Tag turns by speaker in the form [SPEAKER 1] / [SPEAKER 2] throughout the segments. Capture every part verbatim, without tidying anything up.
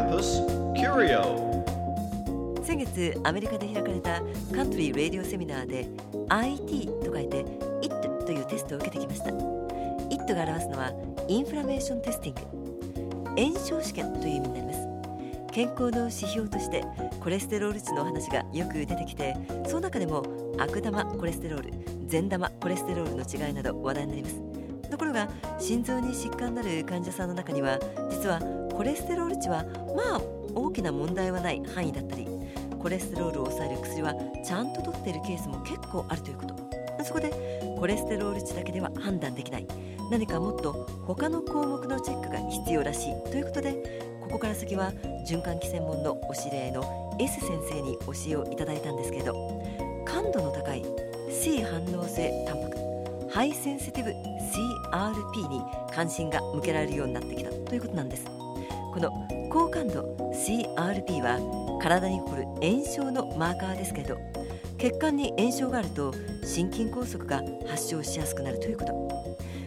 [SPEAKER 1] Campus Curio。
[SPEAKER 2] 先月アメリカで開かれたカントリー・ラディオセミナーで アイティー と書いて イット というテストを受けてきました。 イット が表すのはインフラメーションテスティング、炎症試験という意味になります。健康の指標としてコレステロール値の話がよく出てきて、その中でも悪玉コレステロール、善玉コレステロールの違いなど話題になります。ところが心臓に疾患のある患者さんの中には、実はコレステロール値はまあ大きな問題はない範囲だったり、コレステロールを抑える薬はちゃんと取っているケースも結構あるということ。そこでコレステロール値だけでは判断できない、何かもっと他の項目のチェックが必要らしいということで、ここから先は循環器専門のお知り合いの S 先生に教えをいただいたんですけれど、感度の高い C 反応性タンパク、ハイセンシティブ シーアールピー に関心が向けられるようになってきたということなんです。この高感度 シーアールピー は体に起こる炎症のマーカーですけれど、血管に炎症があると心筋梗塞が発症しやすくなるということ。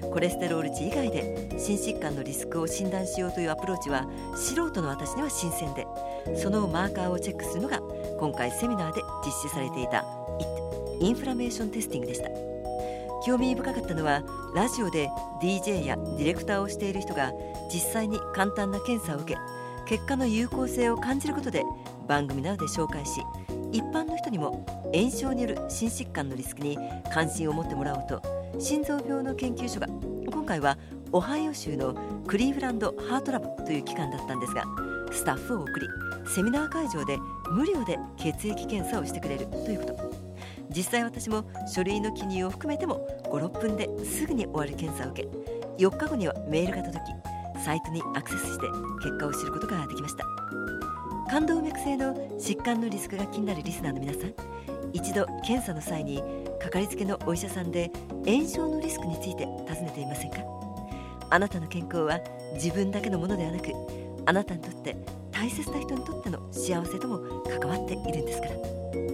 [SPEAKER 2] コレステロール値以外で心疾患のリスクを診断しようというアプローチは素人の私には新鮮で、そのマーカーをチェックするのが今回セミナーで実施されていた イット インフラメーションテスティングでした。興味深かったのは、ラジオで ディージェー やディレクターをしている人が実際に簡単な検査を受け、結果の有効性を感じることで番組などで紹介し、一般の人にも炎症による心疾患のリスクに関心を持ってもらおうと、心臓病の研究所が今回はオハイオ州のクリーブランドハートラボという機関だったんですが、スタッフを送りセミナー会場で無料で血液検査をしてくれるということ。実際私も書類の記入を含めてもご、ろっぷんですぐに終わる検査を受け、よっかごにはメールが届き、サイトにアクセスして結果を知ることができました。冠動脈性の疾患のリスクが気になるリスナーの皆さん、一度検査の際にかかりつけのお医者さんで炎症のリスクについて尋ねていませんか？あなたの健康は自分だけのものではなく、あなたにとって大切な人にとっての幸せとも関わっているんですから。